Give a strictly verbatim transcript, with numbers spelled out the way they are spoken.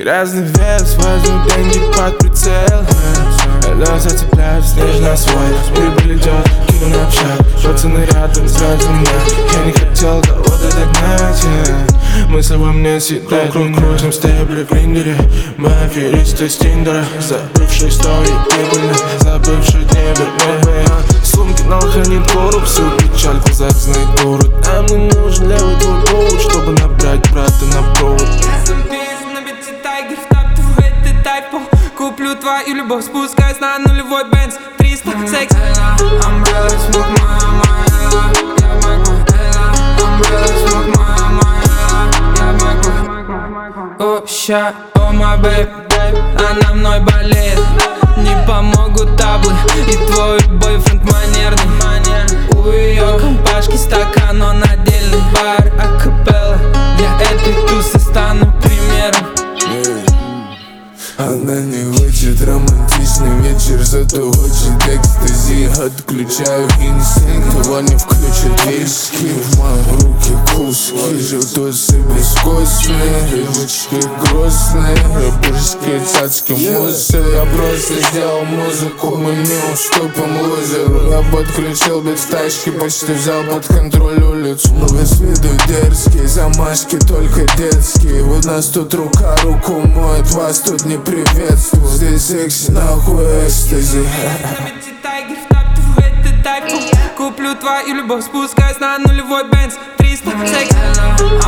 Разный вес, возьму деньги под прицел. Элло зацепляют снежный асфальт. Прибыль идет, кину на общак. Пацаны рядом, сразу нет. Я не хотел кого-то догнать, yeah. Мысли во мне съедают. Круг крутим стебли в гриндере. Мы аферисты с тиндера. Забывшие истории прибыльны, забывшие дни вернее. Сумки на хранит коррупцию, печаль в глазах знает город. Нам не нужен левый твой повод, чтобы набрать брата на провод. Куплю твою любовь, спускаясь на нулевой бенз. Триста секс. Umbrella, smoke my umbrella. Я могу. Umbrella, smoke my umbrella. Я могу. О, ща, о, my babe. Она мной болеет. Не помогут таблы и твой бойфренд манерный. У ее компашки стакан, он отдельный бар акапелла. Я этой тусы стану примером. Она не хочет романтичный вечер, зато хочет экстази. Отключаю инстинкт, его не включит виски. В мои руки куски, желтосы бескостные, рыбочки грустные, рыбушки, цацки, мусы. Я просто сделал музыку, мы не уступим лузеру. Я подключил бит в тачке, почти взял под контроль улицу. Мы с виду дерзкие, замашки только детские. Вот нас тут рука руку моет, вас тут не приветствую. Здесь секси, нахуй экстази. Куплю твою любовь, спускаясь на нулевой бенз. Триста секс.